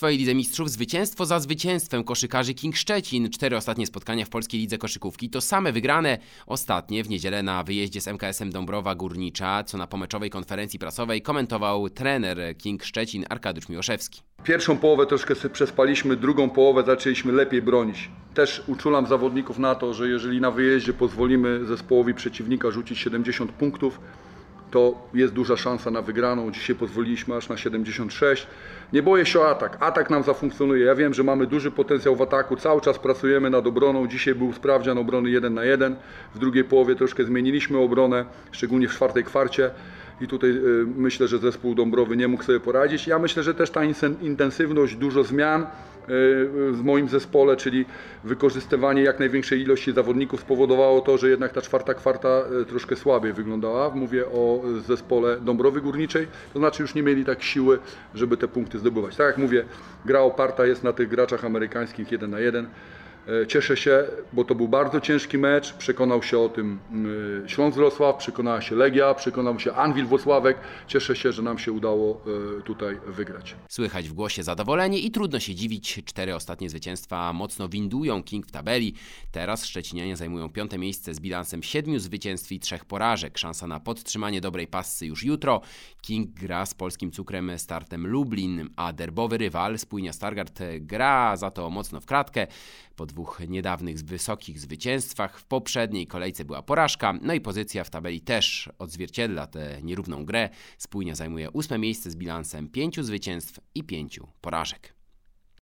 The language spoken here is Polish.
swojej Lidze Mistrzów zwycięstwo za zwycięstwem koszykarzy King Szczecin. 4 ostatnie spotkania w Polskiej Lidze Koszykówki to same wygrane. Ostatnie w niedzielę na wyjeździe z MKS-em Dąbrowa Górnicza, co na pomeczowej konferencji prasowej komentował trener King Szczecin Arkadiusz Miłoszewski. Pierwszą połowę troszkę sobie przespaliśmy, drugą połowę zaczęliśmy lepiej bronić. Też uczulam zawodników na to, że jeżeli na wyjeździe pozwolimy zespołowi przeciwnika rzucić 70 punktów, to jest duża szansa na wygraną. Dzisiaj pozwoliliśmy aż na 76. Nie boję się o atak. Atak nam zafunkcjonuje. Ja wiem, że mamy duży potencjał w ataku. Cały czas pracujemy nad obroną. Dzisiaj był sprawdzian obrony 1 na 1. W drugiej połowie troszkę zmieniliśmy obronę, szczególnie w czwartej kwarcie. I tutaj myślę, że zespół Dąbrowy nie mógł sobie poradzić. Ja myślę, że też ta intensywność, dużo zmian w moim zespole, czyli wykorzystywanie jak największej ilości zawodników spowodowało to, że jednak ta czwarta kwarta troszkę słabiej wyglądała. Mówię o zespole Dąbrowy Górniczej, to znaczy już nie mieli tak siły, żeby te punkty zdobywać. Tak jak mówię, gra oparta jest na tych graczach amerykańskich 1 na 1. Cieszę się, bo to był bardzo ciężki mecz. Przekonał się o tym Śląsk Wrocław, przekonała się Legia, przekonał się Anwil Włocławek. Cieszę się, że nam się udało tutaj wygrać. Słychać w głosie zadowolenie i trudno się dziwić. 4 ostatnie zwycięstwa mocno windują King w tabeli. Teraz szczecinianie zajmują 5. miejsce z bilansem 7 zwycięstw i 3 porażek. Szansa na podtrzymanie dobrej passy już jutro. King gra z polskim cukrem Startem Lublin, a derbowy rywal Spójnia Stargard gra za to mocno w kratkę. Po 2 niedawnych wysokich zwycięstwach w poprzedniej kolejce była porażka, no i pozycja w tabeli też odzwierciedla tę nierówną grę. Spójnia zajmuje 8. miejsce z bilansem 5 zwycięstw i 5 porażek.